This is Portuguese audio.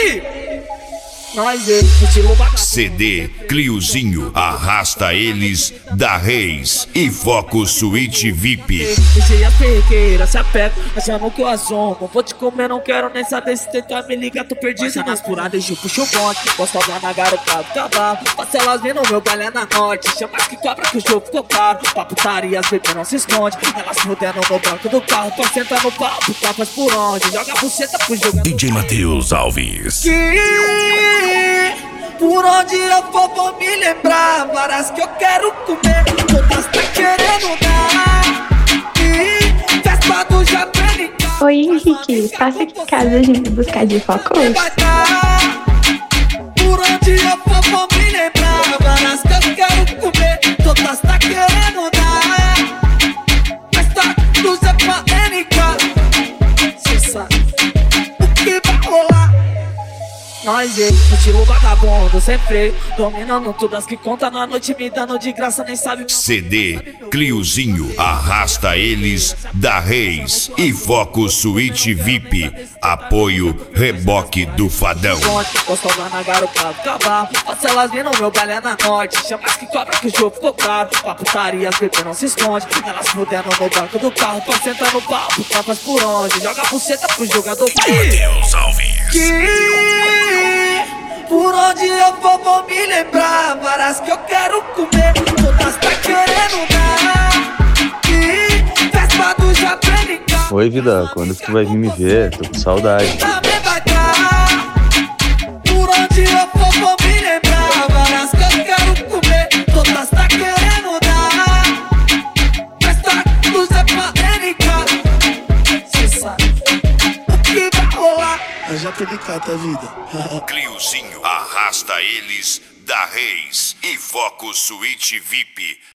Nós estilo bacana. CD Cliozinho, arrasta eles da Reis e Foco Suíte VIP. Deixei as perrequeiras, se apega, achando que eu assomo. Vou te comer, não quero nem saber se tentar me ligar, tô perdido nas furadas, eu puxo o bonde. Posso falar na garotada do cavalo, passa elas vindo, meu baile é na norte. Chama as que cobra que o jogo ficou caro. Pra putaria, as bebês não se esconde. Elas fudendo no banco do carro, pra sentar no papo, tapas por onde. Joga a buceta pro jogo. DJ Matheus Alves. Por onde eu for vou me lembrar. Várias que eu quero comer, todas tá querendo dar. E festa do Japão. Oi, Henrique, passa aqui em casa a gente buscar de Focos. Por onde eu for vou me lembrar. Várias que eu quero comer, todas tá querendo dar. Festa do Japão. Cê sabe o que vai rolar. Nós estilo vagabundo, sem freio, dominando todas que conta na noite, me dando de graça, nem sabe. CD Cliozinho, arrasta eles da Reis e Foco Suíte VIP. Apoio Reboque do Fadão. Posso falar na garotada do cavalo, passa elas vindo, meu baile é na norte. Chama as que cobra que o jogo ficou caro. Pra putaria, as bebês não se esconde. Elas fudendo no banco do carro, pra sentar no papo, tapas por onde. Joga a buceta pro jogador. Matheus Alves. Por onde eu vou me lembrar. Várias que eu quero comer, todas tá querendo dar. E festa do Japão. Oi, vida, quando que tu vai vir me ver? Tô com saudade. Também vai dar. Por onde eu vou me lembrar. Várias que eu quero comer, todas tá querendo dar. Festa do Japão. Cê sabe o que vai rolar. Eu já peguei cata, vida. Cliozinho, arrasta eles da Reis e Foco Suíte VIP.